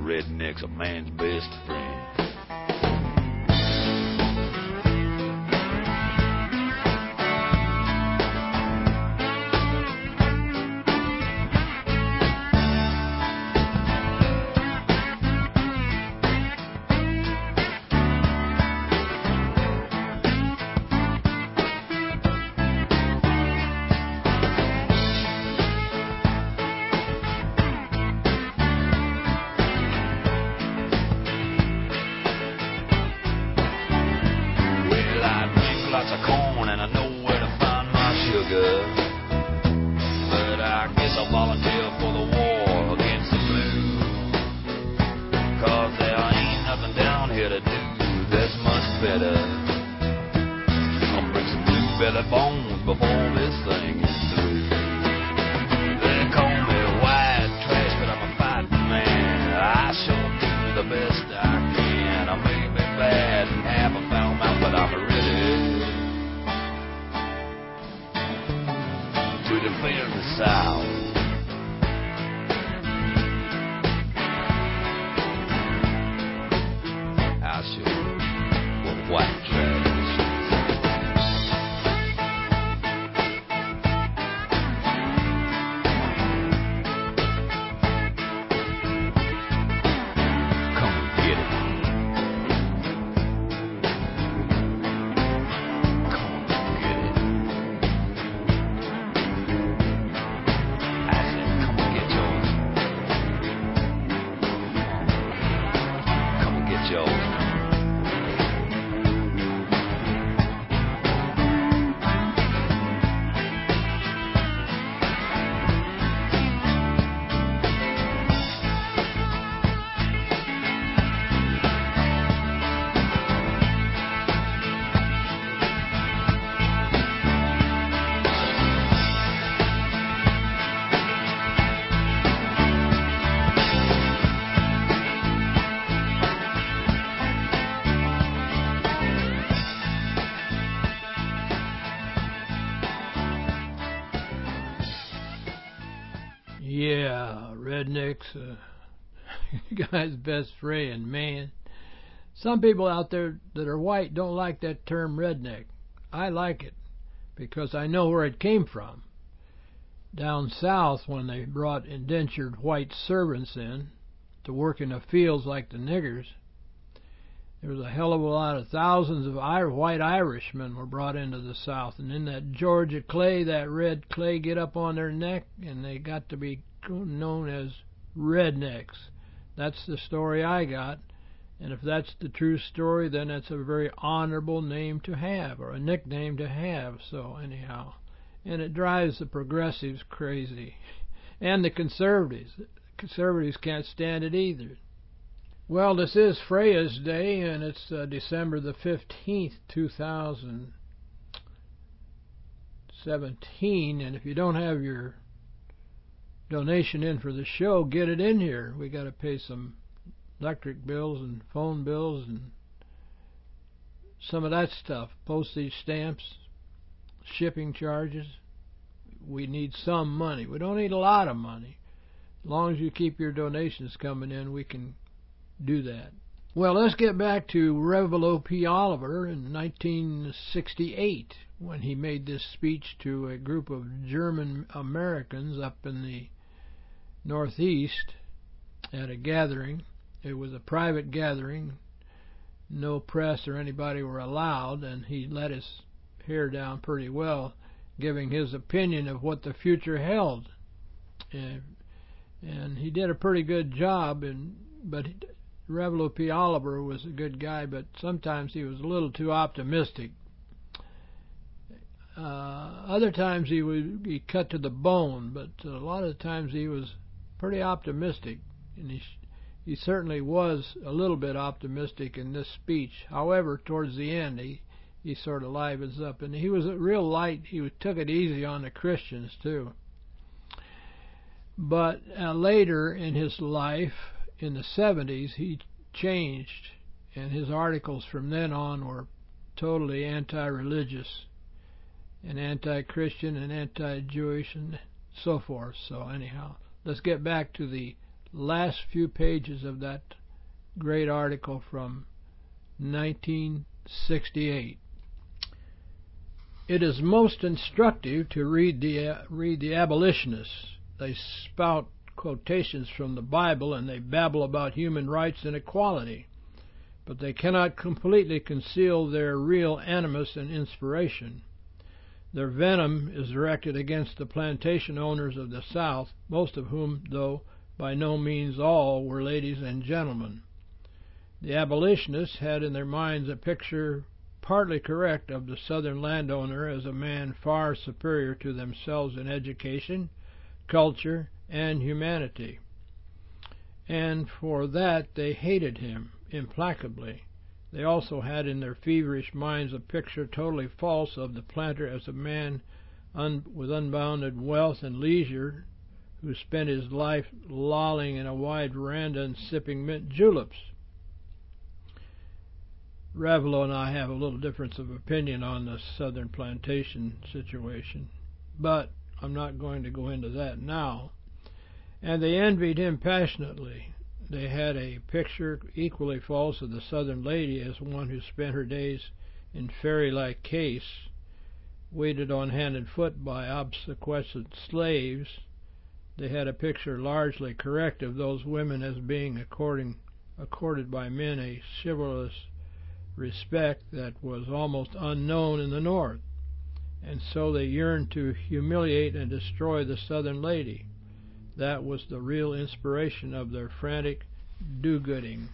redneck's a man's best friend. Lots of corn and I know where to find my sugar, but I guess I'll volunteer for the war against the blue, 'cause there ain't nothing down here to do that's much better. I'll bring some blue belly bones before this thing is through. They call me white trash, but I'm a fighting man. I sure do the best I can. I may be bad and have a foul mouth, but I'm ready to defend the South. I sure will white trash. Come and get it. Come and get it. Yeah, redneck's guy's best friend, man. Some people out there that are white don't like that term redneck. I like it because I know where it came from. Down south, when they brought indentured white servants in to work in the fields like the niggers, there was a hell of a lot of thousands of white Irishmen were brought into the South, and in that Georgia clay, that red clay, get up on their neck, and they got to be known as rednecks. That's the story I got, and if that's the true story, then that's a very honorable name to have, or a nickname to have. So anyhow, and it drives the progressives crazy, and the conservatives. The conservatives can't stand it either. Well, this is Freya's Day, and it's December the 15th, 2017, and if you don't have your donation in for the show, get it in here. We got to pay some electric bills and phone bills and some of that stuff, postage stamps, shipping charges. We need some money. We don't need a lot of money. As long as you keep your donations coming in, we can do that. Well, let's get back to Revel O.P. Oliver in 1968 when he made this speech to a group of German Americans up in the Northeast at a gathering. It was a private gathering. No press or anybody were allowed, and he let his hair down pretty well, giving his opinion of what the future held. And he did a pretty good job, but Revel O.P. Oliver was a good guy, but sometimes he was a little too optimistic. Other times he cut to the bone, but a lot of times he was pretty optimistic, and he certainly was a little bit optimistic in this speech. However, towards the end, he sort of livens up, and he was real light. He took it easy on the Christians too. But later in his life, in the 70s, he changed, and his articles from then on were totally anti-religious and anti-Christian and anti-Jewish and so forth. So anyhow, let's get back to the last few pages of that great article from 1968. It is most instructive to read the abolitionists. They spout quotations from the Bible and they babble about human rights and equality, but they cannot completely conceal their real animus and inspiration. Their venom is directed against the plantation owners of the South, most of whom, though by no means all, were ladies and gentlemen. The abolitionists had in their minds a picture partly correct of the Southern landowner as a man far superior to themselves in education, culture, and humanity. And for that they hated him implacably. They also had in their feverish minds a picture totally false of the planter as a man with unbounded wealth and leisure who spent his life lolling in a wide veranda and sipping mint juleps. Raveloe and I have a little difference of opinion on the southern plantation situation, but I'm not going to go into that now. And they envied him passionately. They had a picture equally false of the southern lady as one who spent her days in fairy-like case, waited on hand and foot by obsequious slaves. They had a picture largely correct of those women as being accorded by men a chivalrous respect that was almost unknown in the North, and so they yearned to humiliate and destroy the Southern lady. That was the real inspiration of their frantic do-gooding.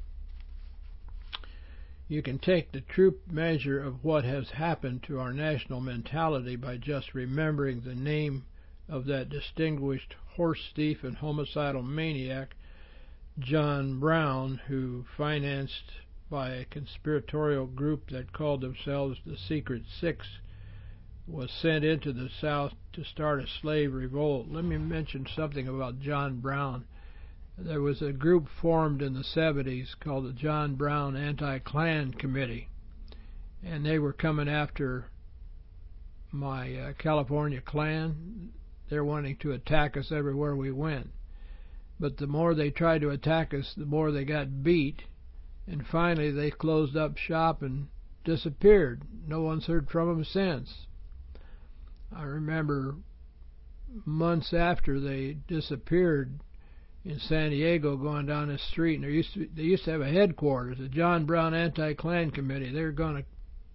You can take the true measure of what has happened to our national mentality by just remembering the name of that distinguished horse thief and homicidal maniac, John Brown, who, financed by a conspiratorial group that called themselves the Secret Six, was sent into the South to start a slave revolt. Let me mention something about John Brown. There was a group formed in the 70s called the John Brown Anti-Klan Committee, and they were coming after my California Klan. They're wanting to attack us everywhere we went. But the more they tried to attack us, the more they got beat, and finally they closed up shop and disappeared. No one's heard from them since. I remember months after they disappeared in San Diego, going down the street, and they used to have a headquarters, the John Brown Anti-Klan Committee. They were going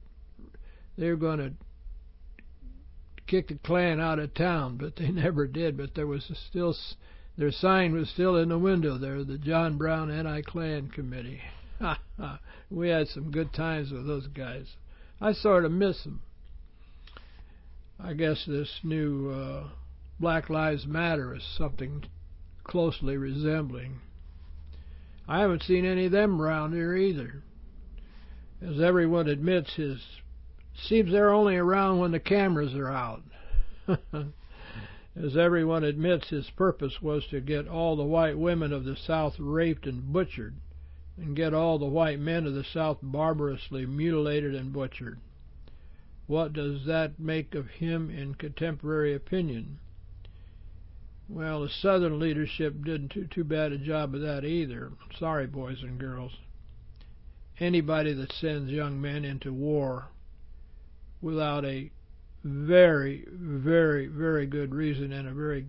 to kick the Klan out of town, but they never did. But there was still, their sign was still in the window there, the John Brown Anti-Klan Committee. We had some good times with those guys. I sort of miss them. I guess this new Black Lives Matter is something closely resembling. I haven't seen any of them around here either. As everyone admits, seems they're only around when the cameras are out. As everyone admits, his purpose was to get all the white women of the South raped and butchered, and get all the white men of the South barbarously mutilated and butchered. What does that make of him in contemporary opinion? Well, the Southern leadership didn't do too bad a job of that either. Sorry, boys and girls. Anybody that sends young men into war without a very, very, very good reason and a very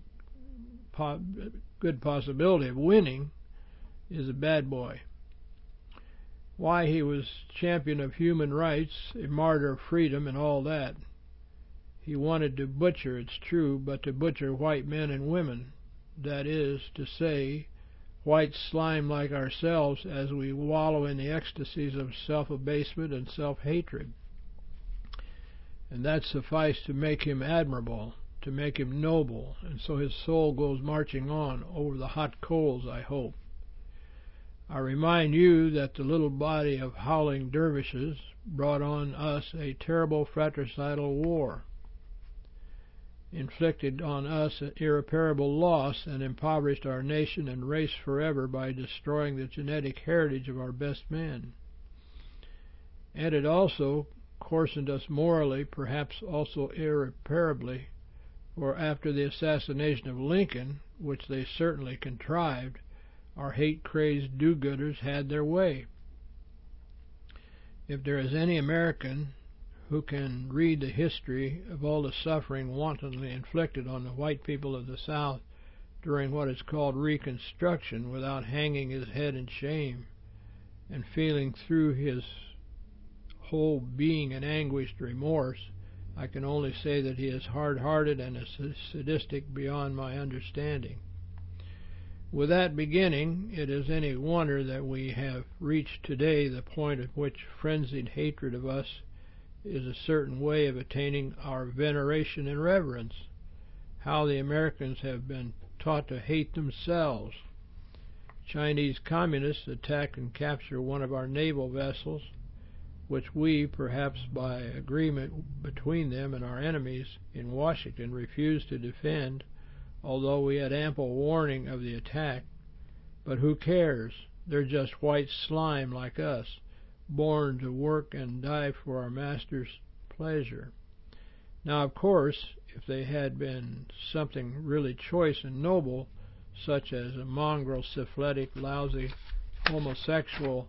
good possibility of winning is a bad boy. Why, he was champion of human rights, a martyr of freedom, and all that. He wanted to butcher, it's true, but to butcher white men and women. That is to say, white slime like ourselves, as we wallow in the ecstasies of self-abasement and self-hatred. And that sufficed to make him admirable, to make him noble, and so his soul goes marching on over the hot coals, I hope. I remind you that the little body of howling dervishes brought on us a terrible fratricidal war, inflicted on us an irreparable loss, and impoverished our nation and race forever by destroying the genetic heritage of our best men. And it also coarsened us morally, perhaps also irreparably, for after the assassination of Lincoln, which they certainly contrived, our hate-crazed do-gooders had their way. If there is any American who can read the history of all the suffering wantonly inflicted on the white people of the South during what is called Reconstruction without hanging his head in shame and feeling through his whole being an anguished remorse, I can only say that he is hard-hearted and sadistic beyond my understanding. With that beginning, it is any wonder that we have reached today the point at which frenzied hatred of us is a certain way of attaining our veneration and reverence. How the Americans have been taught to hate themselves. Chinese communists attack and capture one of our naval vessels, which we, perhaps by agreement between them and our enemies in Washington, refused to defend, although we had ample warning of the attack. But who cares? They're just white slime like us, born to work and die for our master's pleasure. Now, of course, if they had been something really choice and noble, such as a mongrel, syphilitic, lousy, homosexual,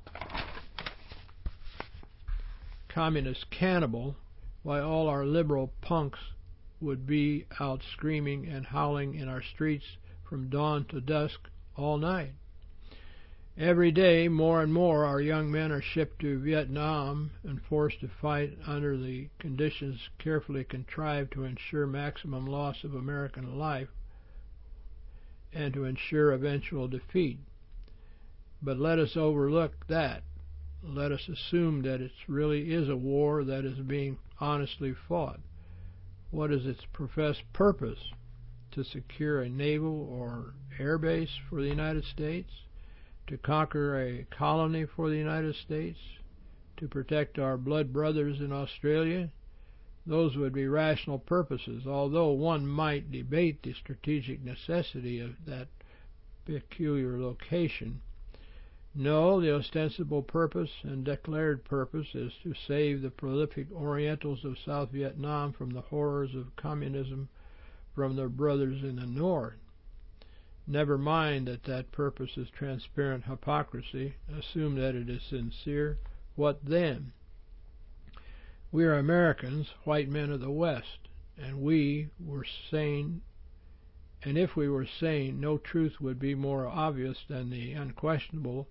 communist cannibal, why all our liberal punks would be out screaming and howling in our streets from dawn to dusk all night. Every day, more and more, our young men are shipped to Vietnam and forced to fight under the conditions carefully contrived to ensure maximum loss of American life and to ensure eventual defeat. But let us overlook that. Let us assume that it really is a war that is being honestly fought. What is its professed purpose? To secure a naval or air base for the United States? To conquer a colony for the United States? To protect our blood brothers in Australia? Those would be rational purposes, although one might debate the strategic necessity of that peculiar location. No, the ostensible purpose and declared purpose is to save the prolific Orientals of South Vietnam from the horrors of communism from their brothers in the North. Never mind that that purpose is transparent hypocrisy. Assume that it is sincere. What then? We are Americans, white men of the West, and if we were sane, no truth would be more obvious than the unquestionable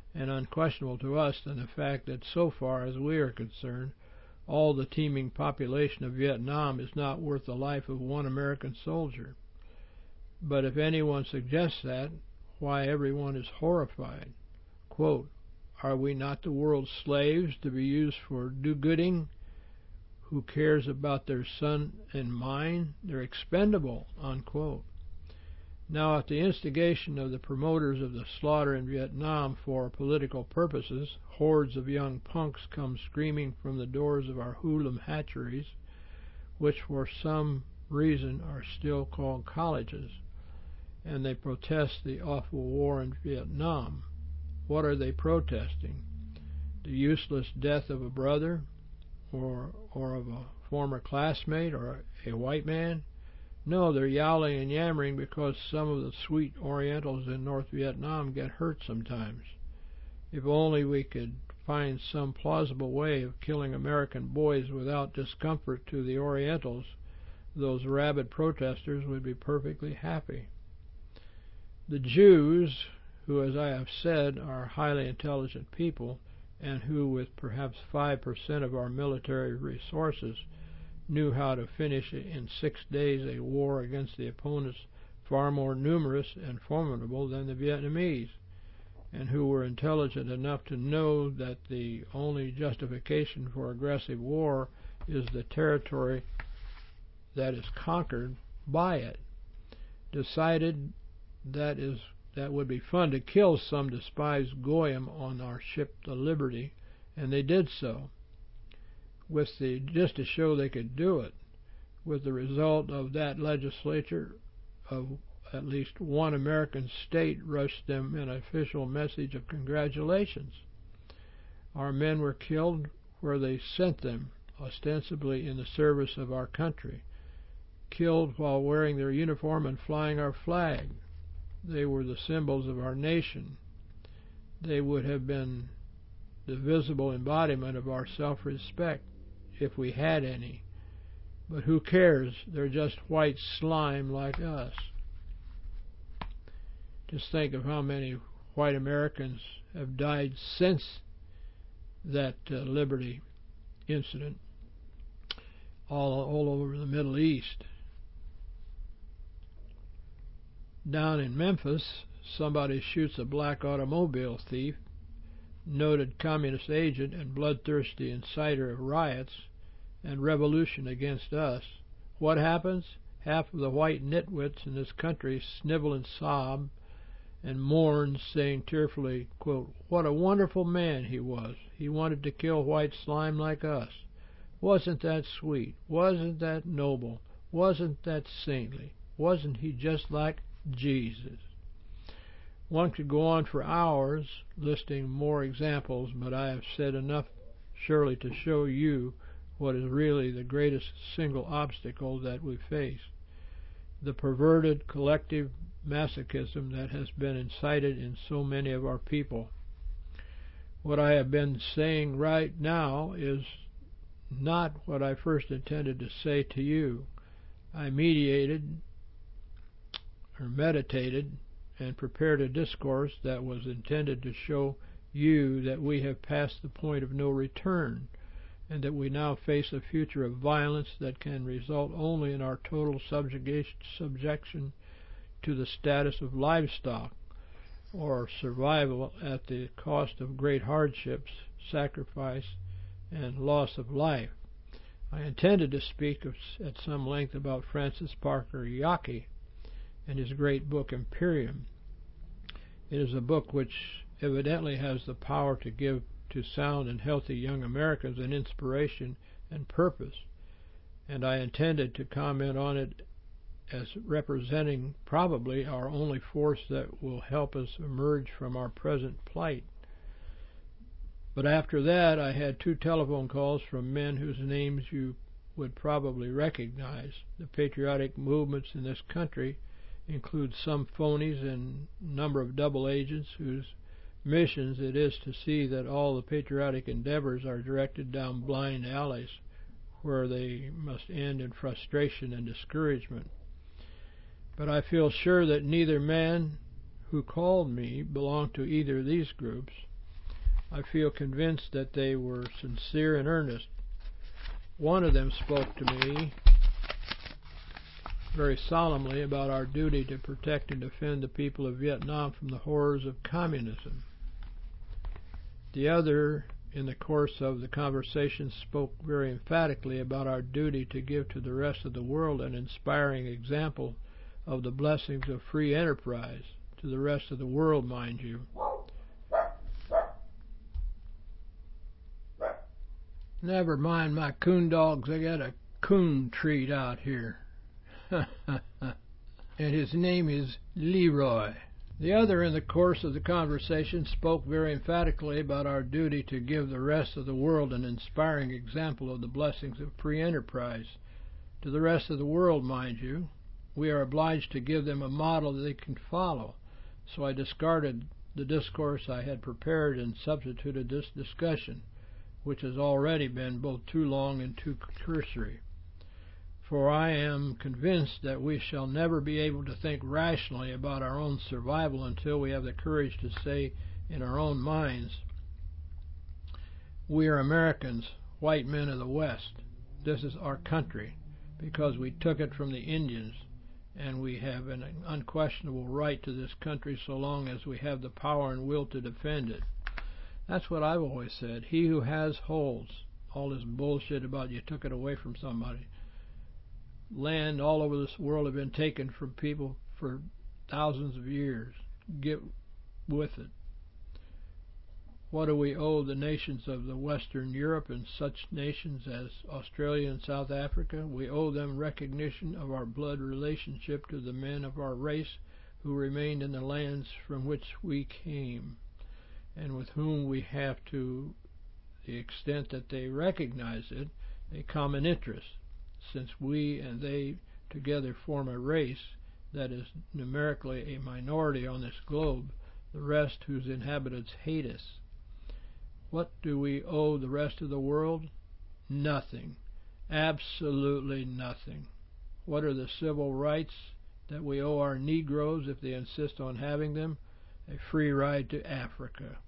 to us than the fact that so far as we are concerned, all the teeming population of Vietnam is not worth the life of one American soldier. But if anyone suggests that, why, everyone is horrified. Quote, "Are we not the world's slaves to be used for do-gooding? Who cares about their son and mine? They're expendable." Unquote. Now, at the instigation of the promoters of the slaughter in Vietnam for political purposes, hordes of young punks come screaming from the doors of our hoodlum hatcheries, which for some reason are still called colleges, and they protest the awful war in Vietnam. What are they protesting? The useless death of a brother, or of a former classmate, or a white man? No, they're yowling and yammering because some of the sweet Orientals in North Vietnam get hurt sometimes. If only we could find some plausible way of killing American boys without discomfort to the Orientals, those rabid protesters would be perfectly happy. The Jews, who, as I have said, are highly intelligent people, and who, with perhaps 5% of our military resources, knew how to finish in 6 days a war against the opponents far more numerous and formidable than the Vietnamese, and who were intelligent enough to know that the only justification for aggressive war is the territory that is conquered by it, decided that would be fun to kill some despised goyim on our ship the Liberty, and they did so, just to show they could do it, with the result of that legislature of at least one American state rushed them an official message of congratulations. Our men were killed where they sent them, ostensibly in the service of our country, killed while wearing their uniform and flying our flag. They were the symbols of our nation. They would have been the visible embodiment of our self-respect, if we had any. But who cares? They're just white slime like us. Just think of how many white Americans have died since that Liberty incident, all over the Middle East. Down in Memphis, somebody shoots a black automobile thief, noted communist agent and bloodthirsty inciter of riots and revolution against us. What happens? Half of the white nitwits in this country snivel and sob and mourn, saying tearfully, quote, "What a wonderful man he was. He wanted to kill white slime like us. Wasn't that sweet? Wasn't that noble? Wasn't that saintly? Wasn't he just like Jesus?" One could go on for hours listing more examples, but I have said enough surely to show you what is really the greatest single obstacle that we face: the perverted collective masochism that has been incited in so many of our people. What I have been saying right now is not what I first intended to say to you. I meditated and prepared a discourse that was intended to show you that we have passed the point of no return, and that we now face a future of violence that can result only in our total subjection to the status of livestock, or survival at the cost of great hardships, sacrifice, and loss of life. I intended to speak at some length about Francis Parker Yockey and his great book Imperium. It is a book which evidently has the power to give to sound and healthy young Americans an inspiration and purpose, and I intended to comment on it as representing probably our only force that will help us emerge from our present plight. But after that, I had 2 telephone calls from men whose names you would probably recognize. The patriotic movements in this country include some phonies and a number of double agents whose missions it is to see that all the patriotic endeavors are directed down blind alleys where they must end in frustration and discouragement. But I feel sure that neither man who called me belonged to either of these groups. I feel convinced that they were sincere and earnest. One of them spoke to me very solemnly about our duty to protect and defend the people of Vietnam from the horrors of communism. The other, in the course of the conversation, spoke very emphatically about our duty to give to the rest of the world an inspiring example of the blessings of free enterprise, to the rest of the world, mind you. Never mind my coon dogs, I got a coon treat out here. And his name is Leroy. The other, in the course of the conversation, spoke very emphatically about our duty to give the rest of the world an inspiring example of the blessings of free enterprise. To the rest of the world, mind you. We are obliged to give them a model that they can follow. So I discarded the discourse I had prepared and substituted this discussion, which has already been both too long and too cursory. For I am convinced that we shall never be able to think rationally about our own survival until we have the courage to say in our own minds, "We are Americans, white men of the West. This is our country, because we took it from the Indians, and we have an unquestionable right to this country so long as we have the power and will to defend it." That's what I've always said. He who has holds. All this bullshit about you took it away from somebody. Land all over this world have been taken from people for thousands of years. Get with it. What do we owe the nations of the Western Europe and such nations as Australia and South Africa? We owe them recognition of our blood relationship to the men of our race who remained in the lands from which we came, and with whom we have, to the extent that they recognize it, a common interest. Since we and they together form a race, that is numerically a minority on this globe, the rest whose inhabitants hate us. What do we owe the rest of the world? Nothing. Absolutely nothing. What are the civil rights that we owe our Negroes if they insist on having them? A free ride to Africa.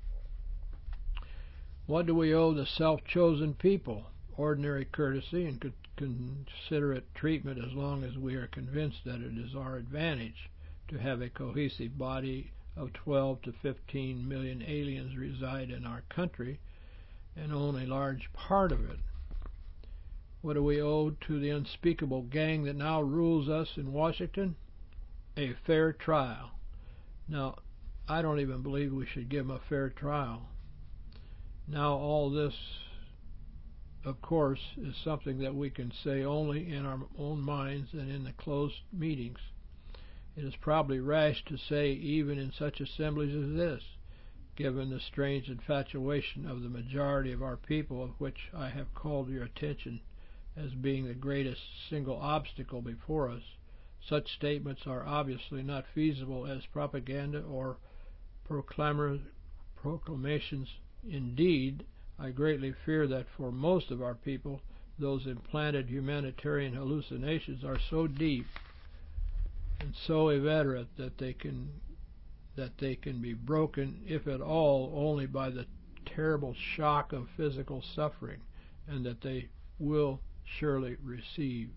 What do we owe the self-chosen people? Ordinary courtesy and considerate treatment, as long as we are convinced that it is our advantage to have a cohesive body of 12 to 15 million aliens reside in our country and own a large part of it. What do we owe to the unspeakable gang that now rules us in Washington? A fair trial. Now, I don't even believe we should give them a fair trial. Now, all this, of course, is something that we can say only in our own minds and in the closed meetings. It is probably rash to say even in such assemblies as this, given the strange infatuation of the majority of our people, of which I have called your attention as being the greatest single obstacle before us. Such statements are obviously not feasible as propaganda or proclamations. Indeed, I greatly fear that for most of our people, those implanted humanitarian hallucinations are so deep and so inveterate that they can be broken, if at all, only by the terrible shock of physical suffering, and that they will surely receive.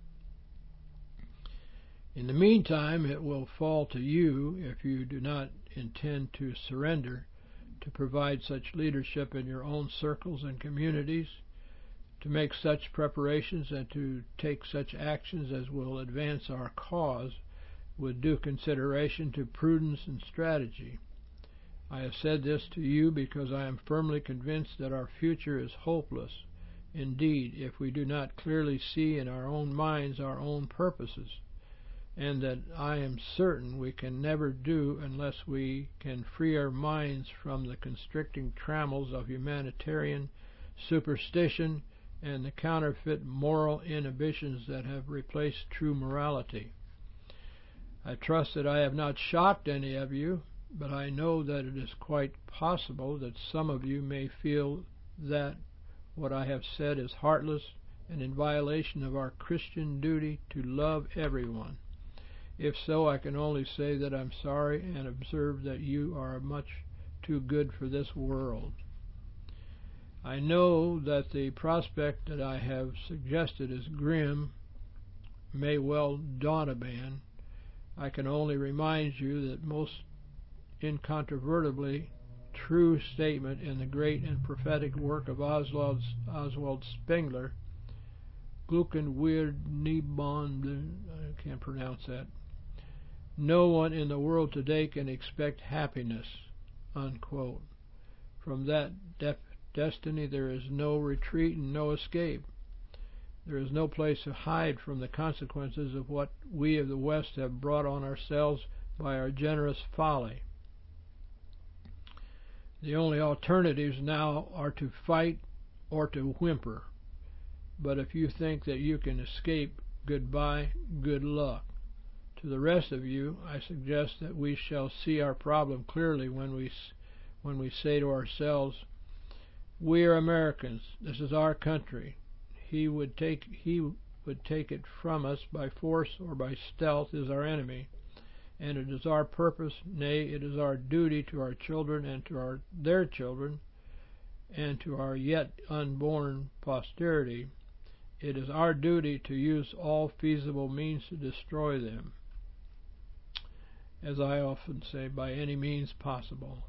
In the meantime, it will fall to you, if you do not intend to surrender, to provide such leadership in your own circles and communities, to make such preparations and to take such actions as will advance our cause with due consideration to prudence and strategy. I have said this to you because I am firmly convinced that our future is hopeless. Indeed, if we do not clearly see in our own minds our own purposes, and that I am certain we can never do unless we can free our minds from the constricting trammels of humanitarian superstition and the counterfeit moral inhibitions that have replaced true morality. I trust that I have not shocked any of you, but I know that it is quite possible that some of you may feel that what I have said is heartless and in violation of our Christian duty to love everyone. If so, I can only say that I'm sorry and observe that you are much too good for this world. I know that the prospect that I have suggested is grim, may well daunt a man. I can only remind you that most incontrovertibly true statement in the great and prophetic work of Oswald Spengler, Glucken Weird Niebon, I can't pronounce that. No one in the world today can expect happiness, unquote. From that destiny there is no retreat and no escape. There is no place to hide from the consequences of what we of the West have brought on ourselves by our generous folly. The only alternatives now are to fight or to whimper. But if you think that you can escape, goodbye, good luck. To the rest of you, I suggest that we shall see our problem clearly when we say to ourselves, we are Americans, this is our country. He would take it from us by force or by stealth is our enemy, and it is our purpose, nay, it is our duty to our children and to their children and to our yet unborn posterity. It is our duty to use all feasible means to destroy them. As I often say, by any means possible.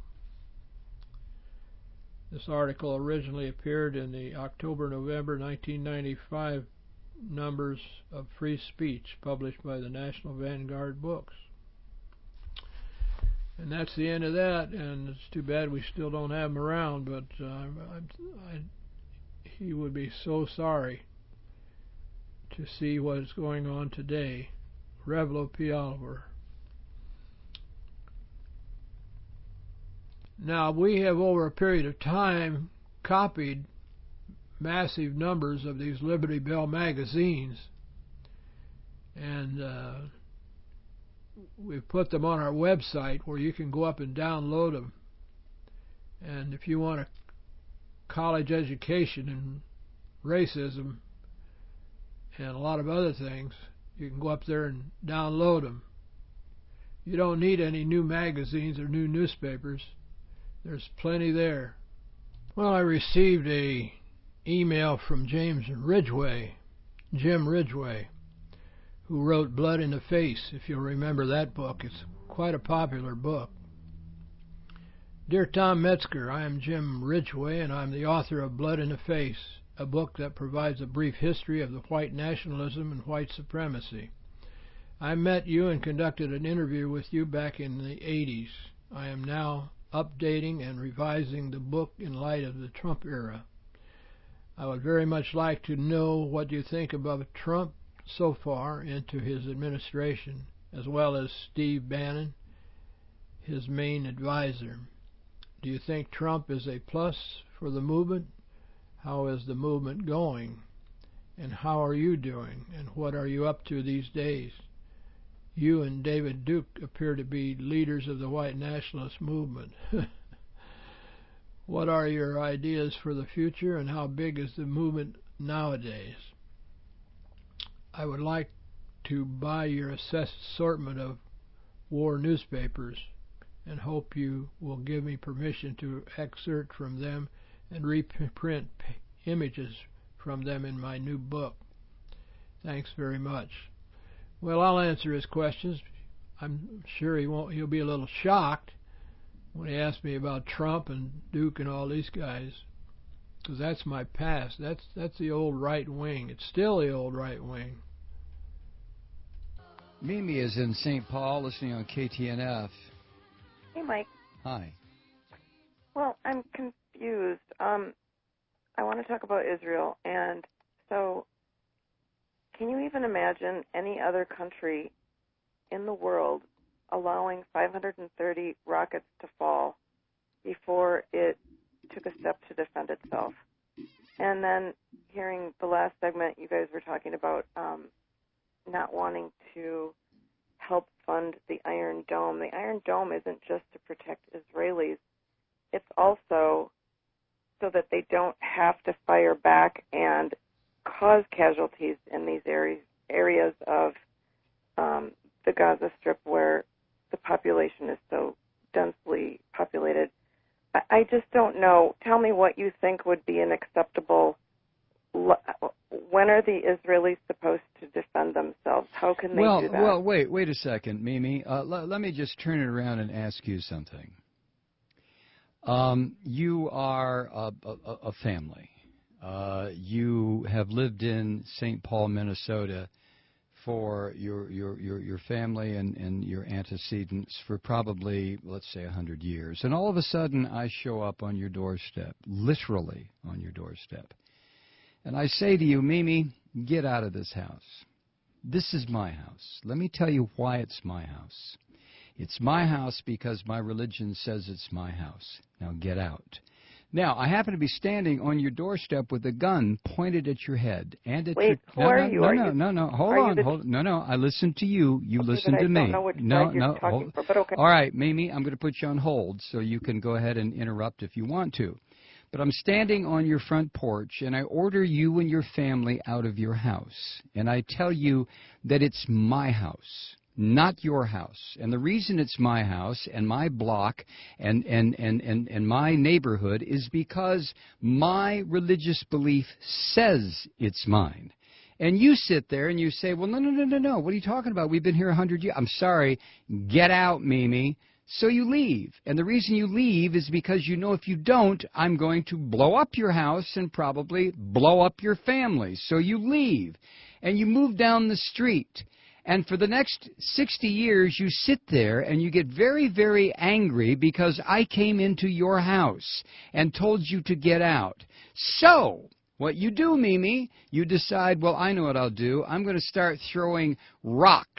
This article originally appeared in the October-November 1995 numbers of Free Speech, published by the National Vanguard Books. And that's the end of that, and it's too bad we still don't have him around, but he would be so sorry to see what is going on today. Revlo P. Oliver. Now, we have over a period of time copied massive numbers of these Liberty Bell magazines, and we've put them on our website where you can go up and download them. And if you want a college education in racism and a lot of other things, you can go up there and download them. You don't need any new magazines or new newspapers. There's plenty there. Well, I received a email from Jim Ridgway, who wrote Blood in the Face, if you'll remember that book. It's quite a popular book. Dear Tom Metzger, I am Jim Ridgway, and I'm the author of Blood in the Face, a book that provides a brief history of the white nationalism and white supremacy. I met you and conducted an interview with you back in the 80s. I am now updating and revising the book in light of the Trump era. I would very much like to know what you think about Trump so far into his administration, as well as Steve Bannon, his main advisor. Do you think Trump is a plus for the movement? How is the movement going? And how are you doing? And what are you up to these days? You and David Duke appear to be leaders of the white nationalist movement. What are your ideas for the future, and how big is the movement nowadays? I would like to buy your assortment of war newspapers and hope you will give me permission to excerpt from them and reprint images from them in my new book. Thanks very much. Well, I'll answer his questions. I'm sure he'll be a little shocked when he asks me about Trump and Duke and all these guys, because that's my past. That's the old right wing. It's still the old right wing. Mimi is in St. Paul, listening on KTNF. Hey, Mike. Hi. Well, I'm confused. I want to talk about Israel, and so can you even imagine any other country in the world allowing 530 rockets to fall before it took a step to defend itself? And then hearing the last segment, you guys were talking about not wanting to help fund the Iron Dome. The Iron Dome isn't just to protect Israelis. It's also so that they don't have to fire back and cause casualties in these areas of the Gaza Strip where the population is so densely populated. I just don't know. Tell me what you think would be an acceptable. When are the Israelis supposed to defend themselves? How can they do that? Well, wait a second, Mimi. Let me just turn it around and ask you something. You are a family. You have lived in St. Paul, Minnesota, for your family and your antecedents for probably, let's say, 100 years. And all of a sudden, I show up on your doorstep, literally on your doorstep. And I say to you, Mimi, get out of this house. This is my house. Let me tell you why it's my house. It's my house because my religion says it's my house. Now get out. Now, I happen to be standing on your doorstep with a gun pointed at your head and at Wait, your... who are you? No. Hold on. No. I listened to you. You listened to me. I don't know which side you're talking for, but okay. All right, Mimi, I'm going to put you on hold so you can go ahead and interrupt if you want to. But I'm standing on your front porch, and I order you and your family out of your house. And I tell you that it's my house, not your house. And the reason it's my house and my block and my neighborhood is because my religious belief says it's mine. And you sit there and you say, well, no. What are you talking about? We've been here 100 years. I'm sorry. Get out, Mimi. So you leave. And the reason you leave is because you know if you don't, I'm going to blow up your house and probably blow up your family. So you leave. And you move down the street. And for the next 60 years, you sit there and you get very, very angry because I came into your house and told you to get out. So what you do, Mimi, you decide, well, I know what I'll do. I'm going to start throwing rocks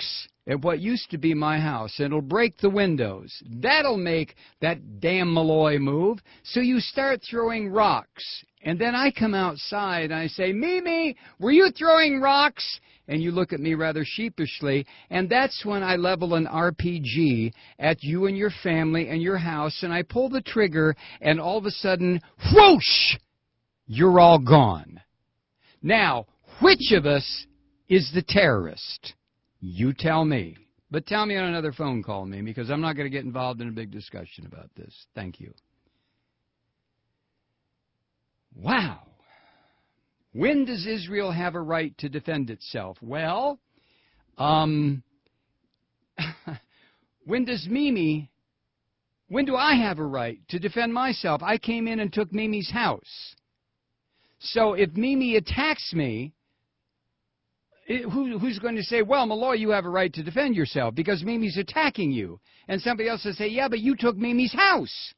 at what used to be my house, and it'll break the windows. That'll make that damn Malloy move. So you start throwing rocks. And then I come outside and I say, Mimi, were you throwing rocks? And you look at me rather sheepishly, and that's when I level an RPG at you and your family and your house, and I pull the trigger, and all of a sudden, whoosh, you're all gone. Now, which of us is the terrorist? You tell me. But tell me on another phone call, Mimi, because I'm not going to get involved in a big discussion about this. Thank you. Wow. When does Israel have a right to defend itself? Well, when do I have a right to defend myself? I came in and took Mimi's house. So if Mimi attacks me, who's going to say, well, Malloy, you have a right to defend yourself because Mimi's attacking you? And somebody else will say, yeah, but you took Mimi's house.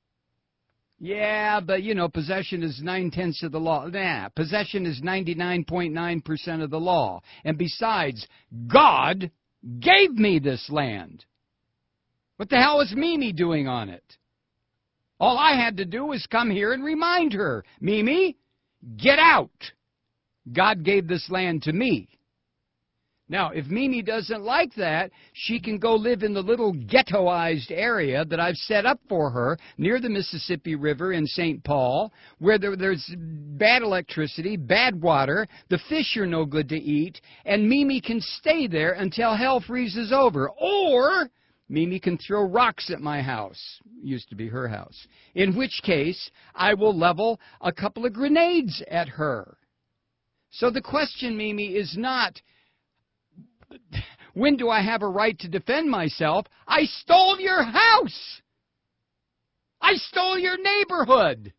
Yeah, but, possession is 9/10 of the law. Nah, possession is 99.9% of the law. And besides, God gave me this land. What the hell is Mimi doing on it? All I had to do was come here and remind her, Mimi, get out. God gave this land to me. Now, if Mimi doesn't like that, she can go live in the little ghettoized area that I've set up for her near the Mississippi River in St. Paul, where there's bad electricity, bad water, the fish are no good to eat, and Mimi can stay there until hell freezes over. Or Mimi can throw rocks at my house. Used to be her house. In which case, I will level a couple of grenades at her. So the question, Mimi, is not, when do I have a right to defend myself? I stole your house. I stole your neighborhood.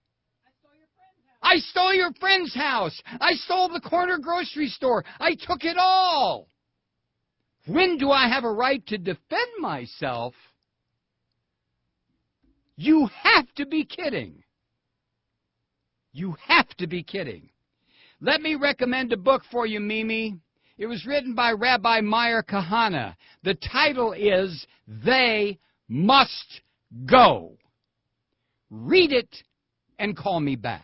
I stole your friend's house. I stole the corner grocery store. I took it all. When do I have a right to defend myself? You have to be kidding. You have to be kidding. Let me recommend a book for you, Mimi. It was written by Rabbi Meir Kahana. The title is They Must Go. Read it and call me back.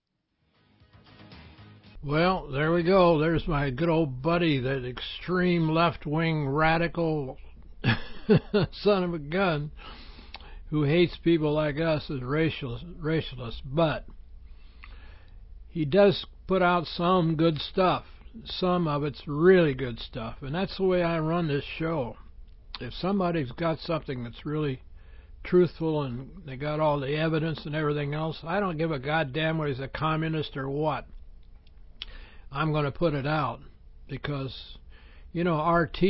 Well, there we go. There's my good old buddy, that extreme left-wing radical son of a gun who hates people like us as racialists. But he does put out some good stuff. Some of it's really good stuff. And that's the way I run this show. If somebody's got something that's really truthful and they got all the evidence and everything else, I don't give a goddamn whether he's a communist or what. I'm going to put it out because, RT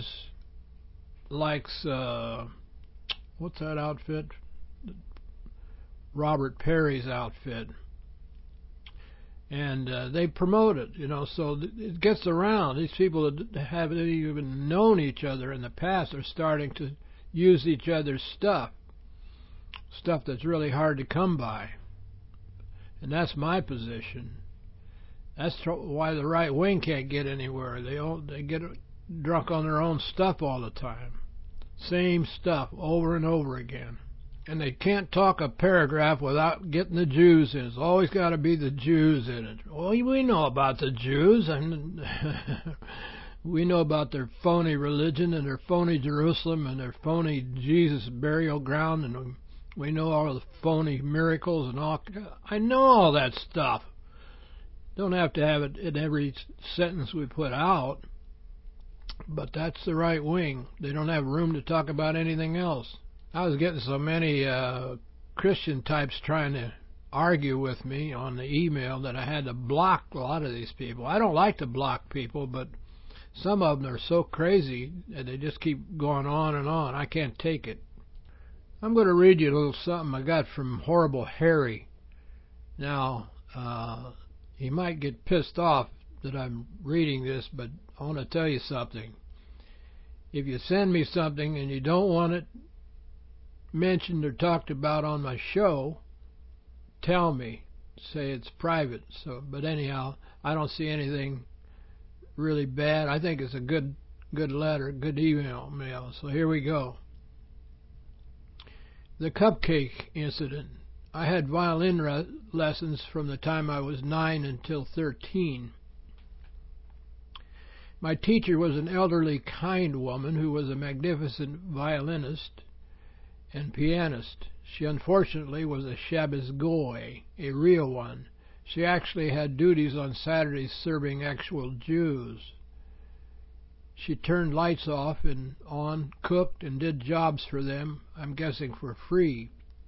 likes, what's that outfit? Robert Perry's outfit. And they promote it, so it gets around. These people that haven't even known each other in the past are starting to use each other's stuff that's really hard to come by. And that's my position. That's why the right wing can't get anywhere. They get drunk on their own stuff all the time. Same stuff over and over again. And they can't talk a paragraph without getting the Jews in. It's always got to be the Jews in it. Well, we know about the Jews. We know about their phony religion and their phony Jerusalem and their phony Jesus burial ground. And we know all the phony miracles and all. I know all that stuff. Don't have to have it in every sentence we put out. But that's the right wing. They don't have room to talk about anything else. I was getting so many Christian types trying to argue with me on the email that I had to block a lot of these people. I don't like to block people, but some of them are so crazy that they just keep going on and on. I can't take it. I'm going to read you a little something I got from Horrible Harry. Now, he might get pissed off that I'm reading this, but I want to tell you something. If you send me something and you don't want it mentioned or talked about on my show, tell me. Say it's private. But anyhow, I don't see anything really bad. I think it's a good good letter, good email. So here we go. The cupcake incident. I had violin lessons from the time I was 9 until 13. My teacher was an elderly, kind woman who was a magnificent violinist and pianist. She unfortunately was a Shabbos goy, a real one. She actually had duties on Saturdays serving actual Jews. She turned lights off and on, cooked, and did jobs for them, I'm guessing for free.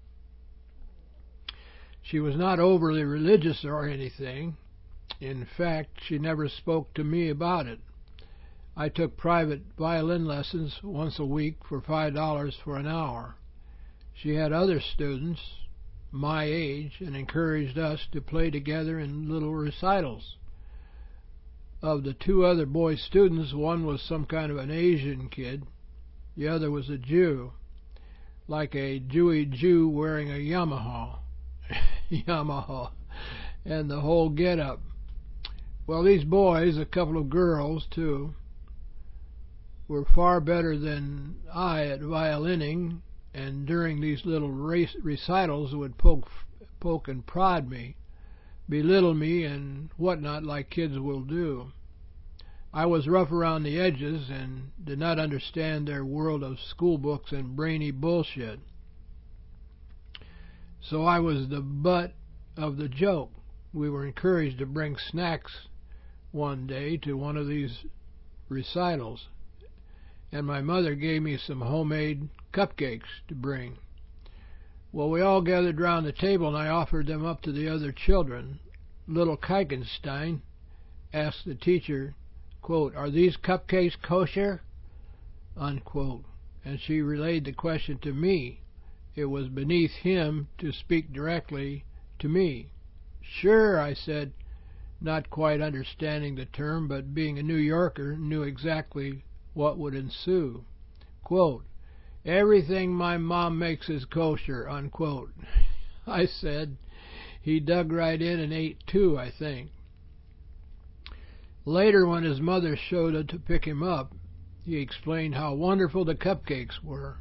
She was not overly religious or anything. In fact, she never spoke to me about it. I took private violin lessons once a week for $5 for an hour. She had other students my age and encouraged us to play together in little recitals. Of the two other boy students, one was some kind of an Asian kid. The other was a Jew, like a Jewy Jew wearing a Yamaha. Yamaha, and the whole get-up. Well, these boys, a couple of girls too, were far better than I at violining, and during these little recitals would poke and prod me, belittle me, and whatnot, like kids will do. I was rough around the edges and did not understand their world of school books and brainy bullshit. So I was the butt of the joke. We were encouraged to bring snacks one day to one of these recitals, and my mother gave me some homemade cupcakes to bring. Well, we all gathered round the table, and I offered them up to the other children. Little Kuichenstein asked the teacher, quote, "Are these cupcakes kosher?" unquote, and she relayed the question to me. It was beneath him to speak directly to me. "Sure," I said, not quite understanding the term, but being a New Yorker, knew exactly what would ensue. Quote, "Everything my mom makes is kosher," unquote. I said. He dug right in and ate too, I think. Later, when his mother showed up to pick him up, he explained how wonderful the cupcakes were.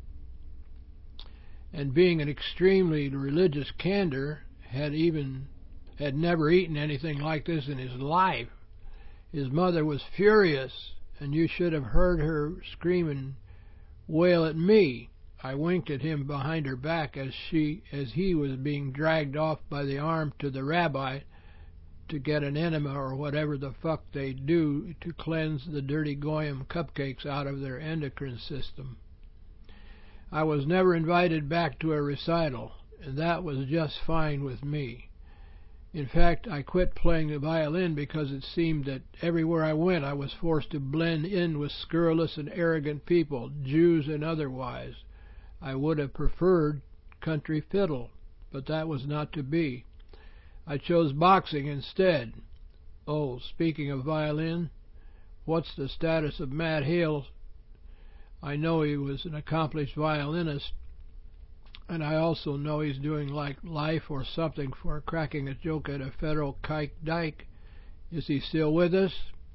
And being an extremely religious candor, had never eaten anything like this in his life. His mother was furious, and you should have heard her scream and wail at me. I winked at him behind her back as he was being dragged off by the arm to the rabbi to get an enema or whatever the fuck they do to cleanse the dirty goyim cupcakes out of their endocrine system. I was never invited back to a recital, and that was just fine with me. In fact, I quit playing the violin because it seemed that everywhere I went I was forced to blend in with scurrilous and arrogant people, Jews and otherwise. I would have preferred country fiddle, but that was not to be. I chose boxing instead. Oh, speaking of violin, what's the status of Matt Hale? I know he was an accomplished violinist, and I also know he's doing like life or something for cracking a joke at a federal kike dyke. Is he still with us?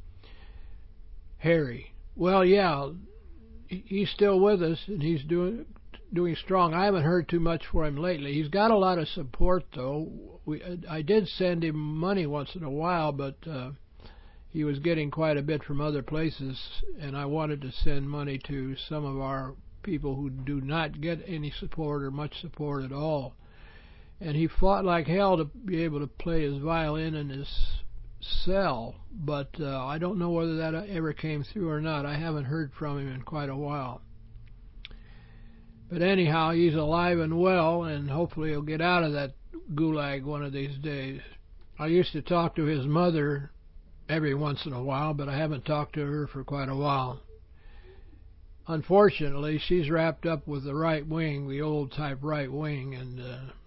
Harry. Well, yeah, he's still with us, and he's doing strong. I haven't heard too much for him lately. He's got a lot of support, though. I did send him money once in a while, but he was getting quite a bit from other places, and I wanted to send money to some of our people who do not get any support or much support at all. And he fought like hell to be able to play his violin in his cell, but I don't know whether that ever came through or not. I haven't heard from him in quite a while. But anyhow, he's alive and well, and hopefully he'll get out of that gulag one of these days. I used to talk to his mother every once in a while, but I haven't talked to her for quite a while. Unfortunately, she's wrapped up with the right wing, the old type right wing, and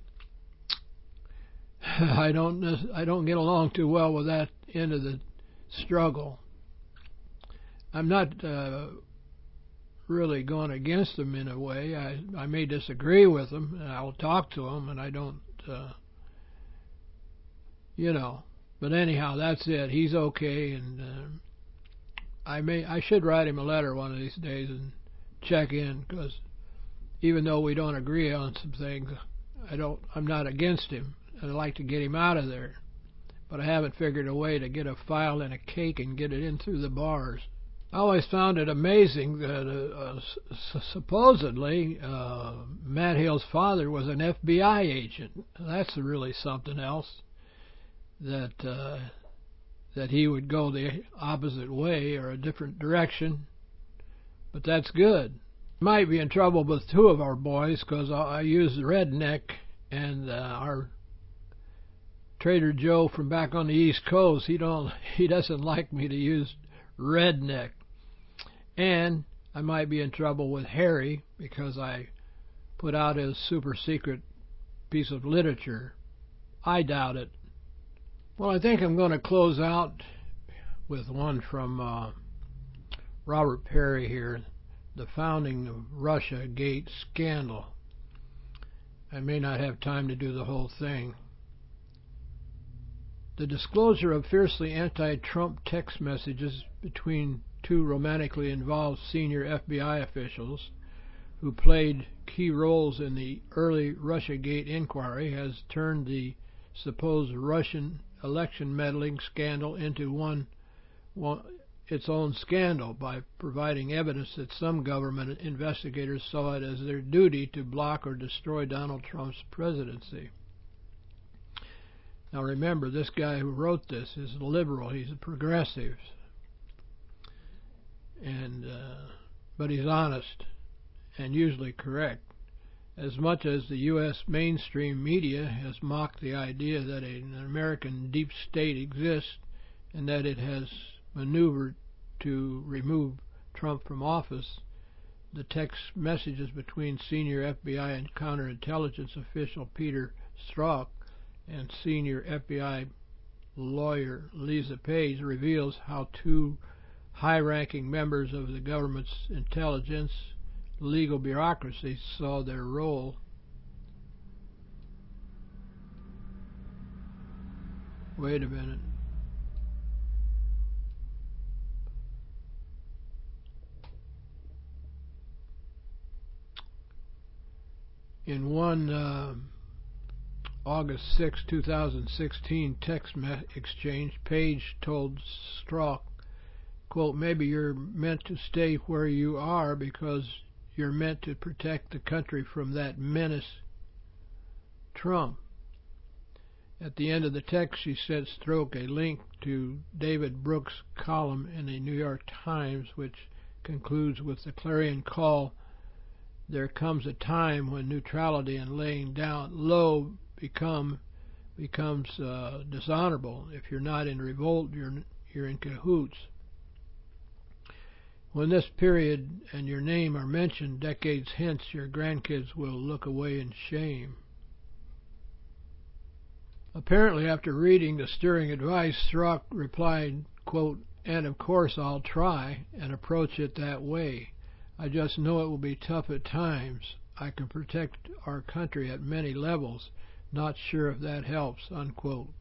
I don't get along too well with that end of the struggle. I'm not really going against them in a way. I may disagree with them, and I'll talk to them, and I don't, But anyhow, that's it. He's okay, and I should write him a letter one of these days and check in, because even though we don't agree on some things, I'm not against him. I'd like to get him out of there, but I haven't figured a way to get a file in a cake and get it in through the bars. I always found it amazing that supposedly Matt Hill's father was an FBI agent. That's really something else, that he would go the opposite way or a different direction. But that's good. Might be in trouble with two of our boys, because I use the redneck, and our Trader Joe from back on the East Coast, he doesn't like me to use redneck. And I might be in trouble with Harry, because I put out his super secret piece of literature. I doubt it. Well, I think I'm going to close out with one from Robert Perry here, The Founding of Russia Gate Scandal. I may not have time to do the whole thing. The disclosure of fiercely anti-Trump text messages between two romantically involved senior FBI officials who played key roles in the early Russiagate inquiry has turned the supposed Russian election meddling scandal into its own scandal by providing evidence that some government investigators saw it as their duty to block or destroy Donald Trump's presidency. Now remember, this guy who wrote this is a liberal. He's a progressive, but he's honest and usually correct. As much as the U.S. mainstream media has mocked the idea that an American deep state exists and that it has maneuvered to remove Trump from office, the text messages between senior FBI and counterintelligence official Peter Strzok and senior FBI lawyer Lisa Page reveals how two high-ranking members of the government's intelligence legal bureaucracy saw their role. Wait a minute. In one August 6, 2016 text exchange, Page told Strzok, quote, "Maybe you're meant to stay where you are because you're meant to protect the country from that menace, Trump." At the end of the text, she sent Strzok a link to David Brooks' column in the New York Times, which concludes with the clarion call, "There comes a time when neutrality and laying down low becomes dishonorable. If you're not in revolt, you're in cahoots." When this period and your name are mentioned decades hence, your grandkids will look away in shame. Apparently, after reading the stirring advice, Strzok replied, quote, "And of course I'll try and approach it that way. I just know it will be tough at times. I can protect our country at many levels. Not sure if that helps," unquote.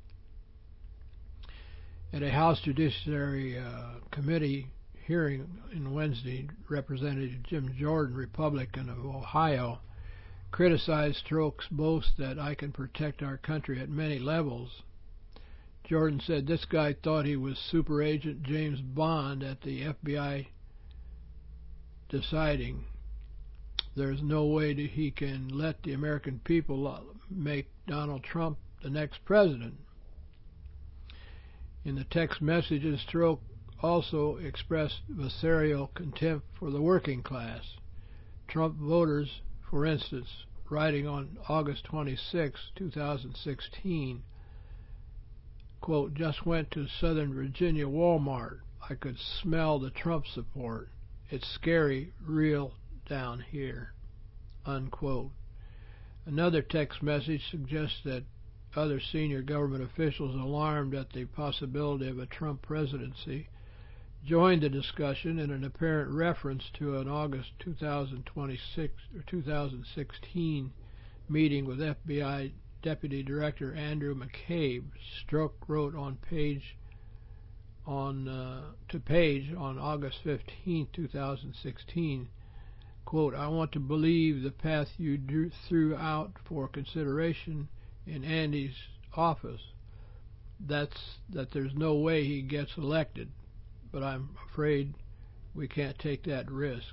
At a House Judiciary Committee hearing on Wednesday, Representative Jim Jordan, Republican of Ohio, criticized Strzok's boast that I can protect our country at many levels. Jordan said this guy thought he was Super Agent James Bond at the FBI, deciding there's no way that he can let the American people make Donald Trump the next president. In the text messages, Strzok also expressed visceral contempt for the working class. Trump voters, for instance, writing on August 26, 2016, quote, "Just went to Southern Virginia Walmart. I could smell the Trump support. It's scary real down here," unquote. Another text message suggests that other senior government officials alarmed at the possibility of a Trump presidency joined the discussion in an apparent reference to an August 2016 meeting with FBI Deputy Director Andrew McCabe. Strzok wrote on to Page on August 15, 2016, quote, "I want to believe the path you threw out for consideration in Andy's office, that there's no way he gets elected, but I'm afraid we can't take that risk."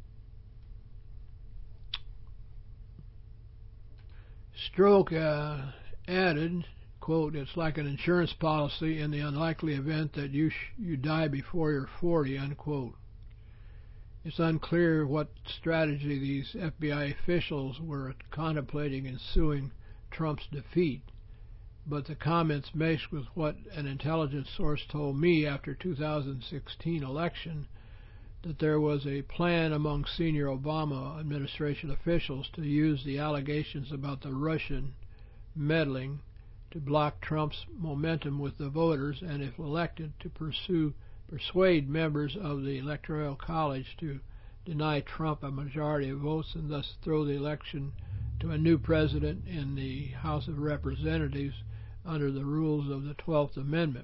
Stroke added, quote, "It's like an insurance policy in the unlikely event that you die before you're 40, unquote. It's unclear what strategy these FBI officials were contemplating ensuing Trump's defeat, but the comments mesh with what an intelligence source told me after 2016 election, that there was a plan among senior Obama administration officials to use the allegations about the Russian meddling to block Trump's momentum with the voters, and if elected, to persuade members of the Electoral College to deny Trump a majority of votes and thus throw the election to a new president in the House of Representatives under the rules of the 12th Amendment.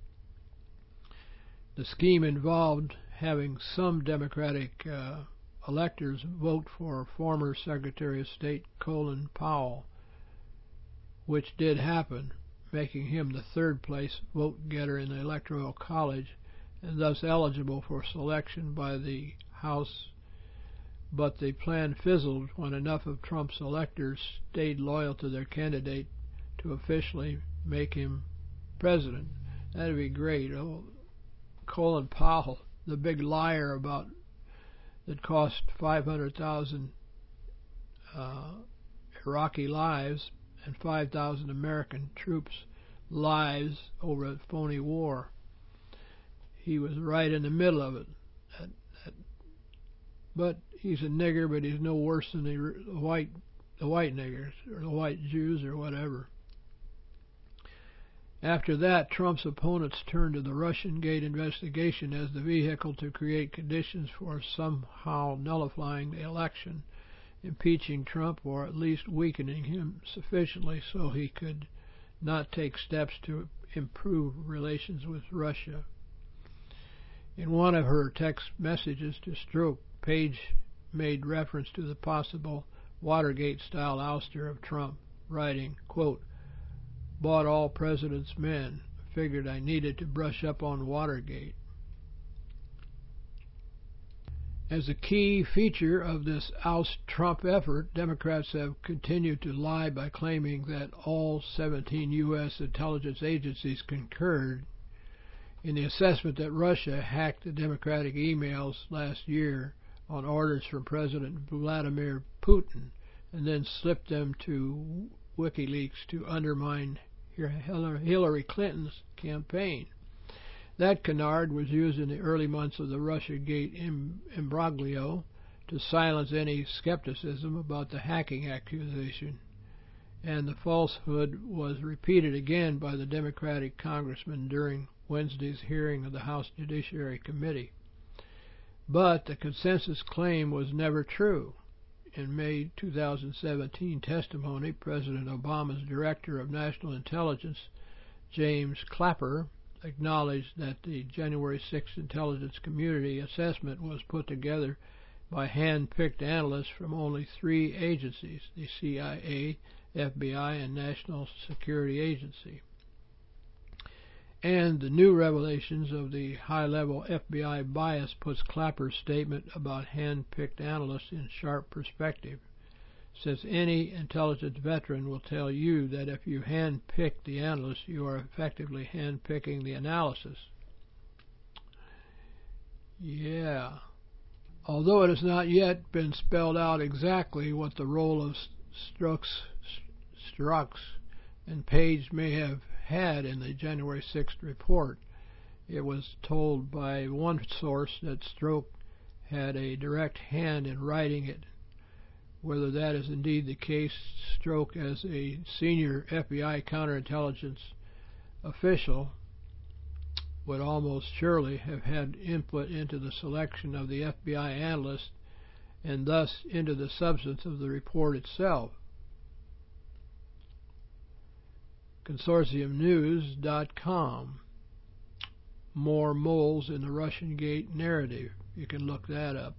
The scheme involved having some Democratic electors vote for former Secretary of State Colin Powell, which did happen, making him the third-place vote-getter in the Electoral College and thus eligible for selection by the House. But the plan fizzled when enough of Trump's electors stayed loyal to their candidate to officially make him president. That'd be great. Oh, Colin Powell, the big liar about that cost 500,000 Iraqi lives and 5,000 American troops' lives over a phony war. He was right in the middle of it. But he's a nigger, but he's no worse than the white niggers or the white Jews or whatever. After that, Trump's opponents turned to the Russian Gate investigation as the vehicle to create conditions for somehow nullifying the election, impeaching Trump, or at least weakening him sufficiently so he could not take steps to improve relations with Russia. In one of her text messages to Stroke, Page made reference to the possible Watergate-style ouster of Trump, writing, quote, "Bought all president's men. Figured I needed to brush up on Watergate." As a key feature of this oust Trump effort, Democrats have continued to lie by claiming that all 17 U.S. intelligence agencies concurred in the assessment that Russia hacked the Democratic emails last year on orders from President Vladimir Putin and then slipped them to WikiLeaks to undermine Hillary Clinton's campaign. That canard was used in the early months of the Russiagate imbroglio to silence any skepticism about the hacking accusation, and the falsehood was repeated again by the Democratic congressman during Wednesday's hearing of the House Judiciary Committee. But the consensus claim was never true. In May 2017 testimony, President Obama's Director of National Intelligence, James Clapper, acknowledged that the January 6th intelligence community assessment was put together by hand-picked analysts from only 3 agencies, the CIA, FBI, and National Security Agency. And the new revelations of the high-level FBI bias puts Clapper's statement about hand-picked analysts in sharp perspective, since any intelligence veteran will tell you that if you hand-pick the analysts, you are effectively hand-picking the analysis. Yeah. Although it has not yet been spelled out exactly what the role of Strzok and Page may have had in the January 6th report, it was told by one source that Strzok had a direct hand in writing it. Whether that is indeed the case, Strzok, as a senior FBI counterintelligence official, would almost surely have had input into the selection of the FBI analyst and thus into the substance of the report itself. ConsortiumNews.com. more moles in the Russian Gate narrative. You can look that up.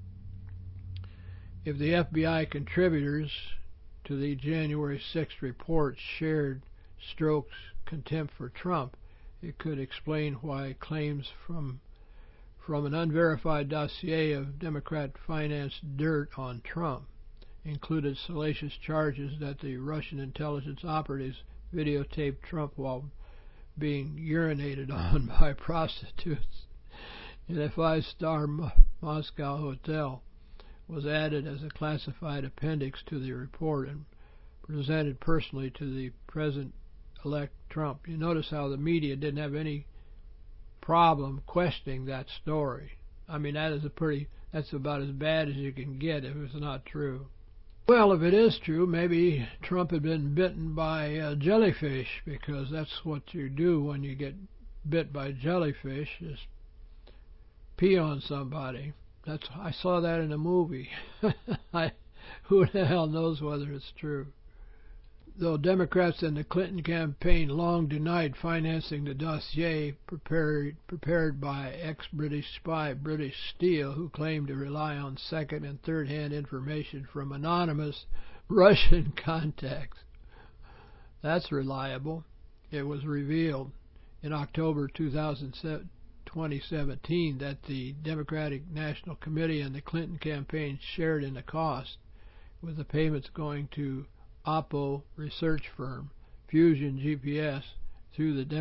If the FBI contributors to the January 6th report shared Strzok's contempt for Trump, it could explain why claims from an unverified dossier of Democrat-financed dirt on Trump included salacious charges that the Russian intelligence operatives videotaped Trump while being urinated on by prostitutes in a five-star Moscow hotel was added as a classified appendix to the report and presented personally to the President-elect Trump. You notice how the media didn't have any problem questioning that story. I mean, that's about as bad as you can get if it's not true. Well, if it is true, maybe Trump had been bitten by a jellyfish, because that's what you do when you get bit by jellyfish, is pee on somebody. I saw that in a movie. Who the hell knows whether it's true? Though Democrats in the Clinton campaign long denied financing the dossier prepared by ex-British spy British Steel, who claimed to rely on second and third-hand information from anonymous Russian contacts. That's reliable. It was revealed in October 2017 that the Democratic National Committee and the Clinton campaign shared in the cost, with the payments going to Oppo research firm Fusion GPS through the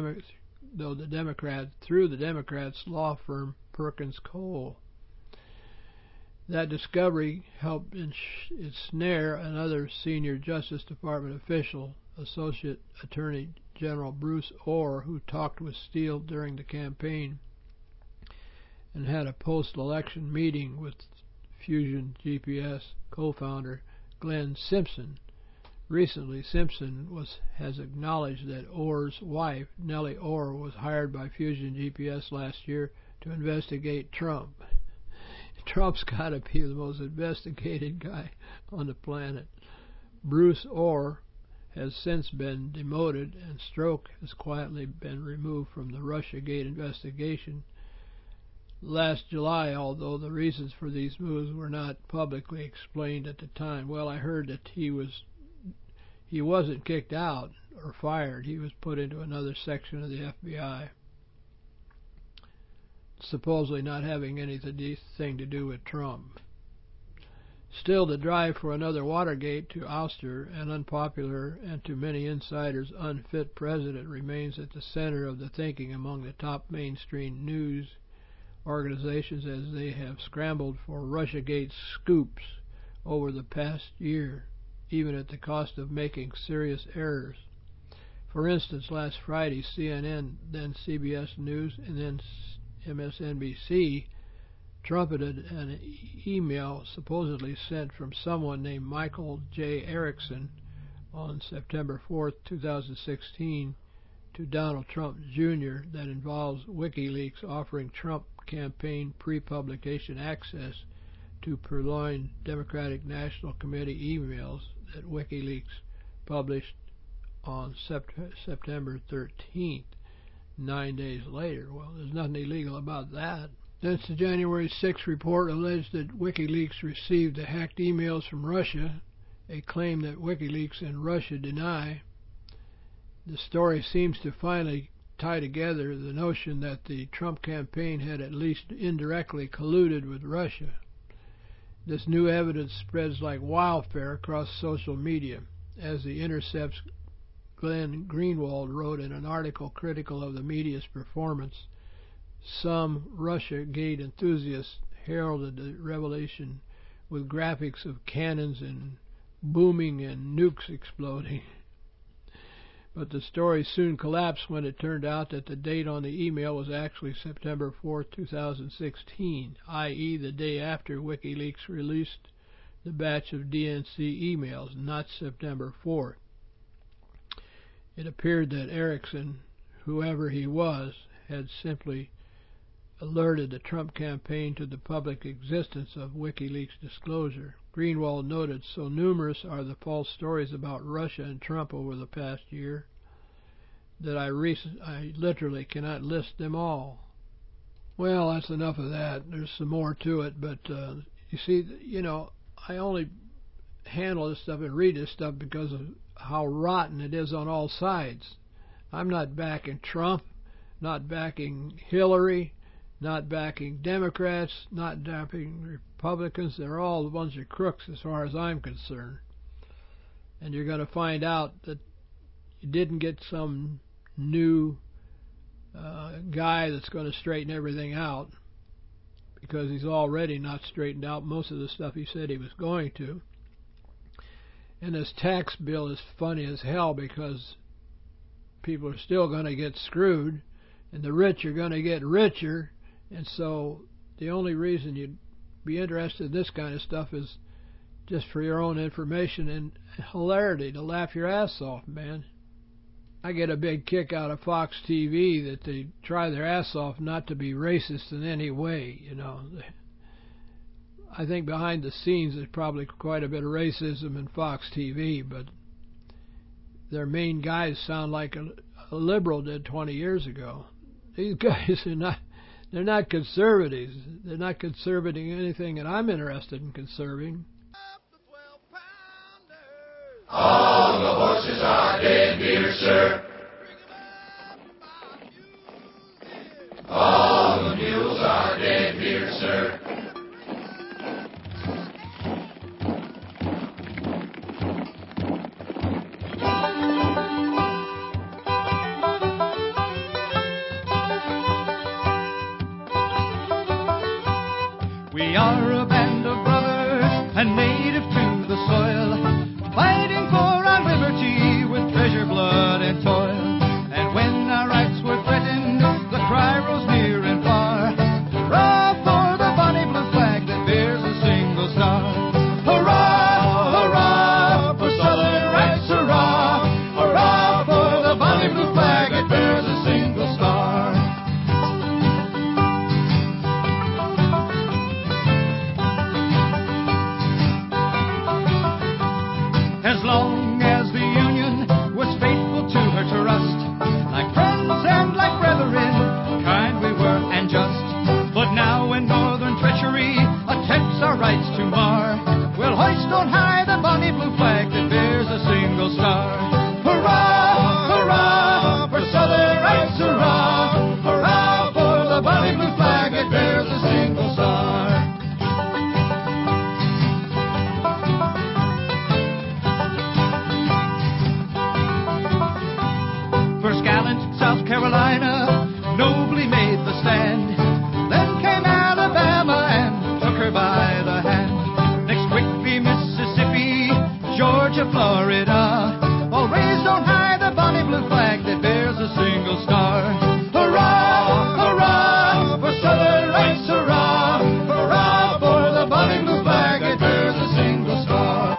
Democrats law firm Perkins Coie. That discovery helped ensnare another senior Justice Department official, Associate Attorney General Bruce Ohr, who talked with Steele during the campaign and had a post-election meeting with Fusion GPS co-founder Glenn Simpson. Recently, Simpson has acknowledged that Ohr's wife, Nellie Ohr, was hired by Fusion GPS last year to investigate Trump. Trump's got to be the most investigated guy on the planet. Bruce Ohr has since been demoted, and Strzok has quietly been removed from the Russiagate investigation last July, although the reasons for these moves were not publicly explained at the time. Well, I heard that he wasn't kicked out or fired. He was put into another section of the FBI, supposedly not having anything to do with Trump. Still, the drive for another Watergate to ouster an unpopular and to many insiders unfit president remains at the center of the thinking among the top mainstream news organizations, as they have scrambled for Russiagate scoops over the past year, even at the cost of making serious errors. For instance, last Friday, CNN, then CBS News, and then MSNBC trumpeted an email supposedly sent from someone named Michael J. Erickson on September 4, 2016, to Donald Trump Jr. that involves WikiLeaks offering Trump campaign pre-publication access to purloined Democratic National Committee emails that WikiLeaks published on September 13th, 9 days later. Well, there's nothing illegal about that. Since the January 6th report alleged that WikiLeaks received the hacked emails from Russia, a claim that WikiLeaks and Russia deny, the story seems to finally tie together the notion that the Trump campaign had at least indirectly colluded with Russia. This new evidence spreads like wildfire across social media. As The Intercept's Glenn Greenwald wrote in an article critical of the media's performance, some Russiagate enthusiasts heralded the revelation with graphics of cannons and booming and nukes exploding. But the story soon collapsed when it turned out that the date on the email was actually September 4, 2016, i.e. the day after WikiLeaks released the batch of DNC emails, not September 4th. It appeared that Erickson, whoever he was, had simply alerted the Trump campaign to the public existence of WikiLeaks disclosure. Greenwald noted, so numerous are the false stories about Russia and Trump over the past year that I literally cannot list them all. Well, that's enough of that. There's some more to it, but you see, I only handle this stuff and read this stuff because of how rotten it is on all sides. I'm not backing Trump, not backing Hillary, not backing Democrats, not backing Republicans. They're all a bunch of crooks as far as I'm concerned. And you're going to find out that you didn't get some new guy that's going to straighten everything out, because he's already not straightened out most of the stuff he said he was going to. And this tax bill is funny as hell, because people are still going to get screwed, and the rich are going to get richer. And so the only reason you'd be interested in this kind of stuff is just for your own information and hilarity, to laugh your ass off, man. I get a big kick out of Fox TV that they try their ass off not to be racist in any way, I think behind the scenes there's probably quite a bit of racism in Fox TV, but their main guys sound like a liberal did 20 years ago. These guys they're not conservatives. They're not conserving anything that I'm interested in conserving. All the horses are dead, dear sir. All the mules are dead, dear sir. We are a band of brothers, and native to the soil, fighting for our liberty with treasure, blood, and toil. And when our rights were threatened, the cry rose near and far. Hurrah for the bonny blue flag that bears a single star. Hurrah, hurrah for Southern rights, hurrah. Hurrah for the bonny blue flag that bears a single star. As long as the Union was faithful to her trust, like friends and like brethren, kind we were and just. But now when northern treachery attempts our rights to mar, we'll hoist on high the bonny blue flag that bears a single star. Hurrah, hurrah for Southern rights, hurrah. Hurrah for the bonny blue flag that bears a single star. First gallant South Carolina nobly made the stand. Then came Alabama and took her by the hand. Next quickly Mississippi, Georgia, Florida, all raised on high the bonny blue flag that bears a single star. Hurrah, hurrah for Southern rights, hurrah. Hurrah for the bonny blue flag that bears a single star.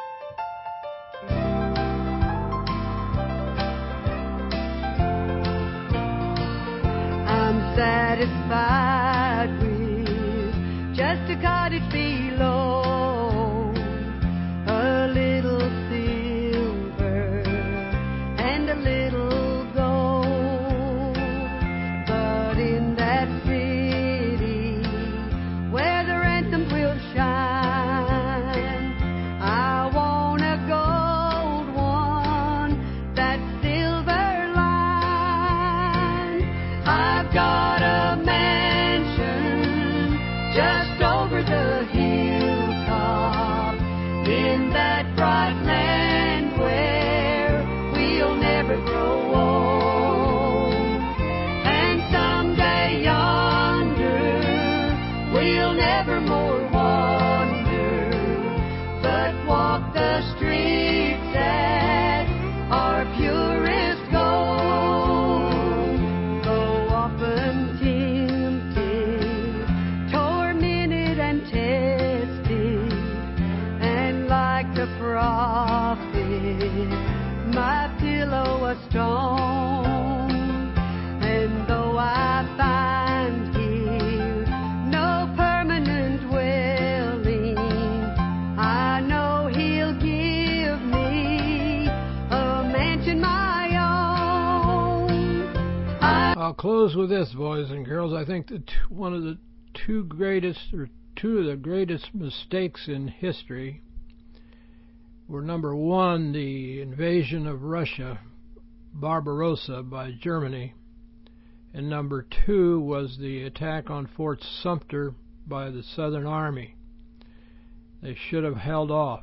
I'm satisfied with just a cottage below, a little silver and a little gold. But in that city where the ransoms will shine, I want a gold one, that silver line. I've got a mansion just over the hilltop in that bright land where we'll never grow old. And someday yonder we'll never more wander, but walk the streets that are purest gold. Though often tempted, tormented and tested, and like the prophet, my pillow a stone. And though I find here no permanent dwelling, I know He'll give me a mansion my own. close with this, boys and girls. I think that one of the two of the greatest mistakes in history were, number one, the invasion of Russia, Barbarossa, by Germany, and number two was the attack on Fort Sumter by the Southern Army. They should have held off.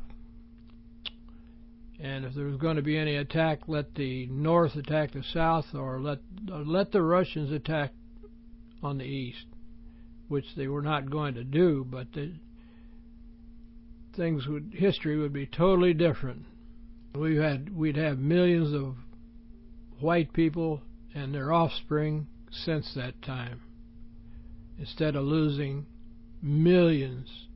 And if there was going to be any attack, let the North attack the South, or let the Russians attack on the East, which they were not going to do. But history would be totally different. We'd have millions of white people and their offspring since that time, instead of losing millions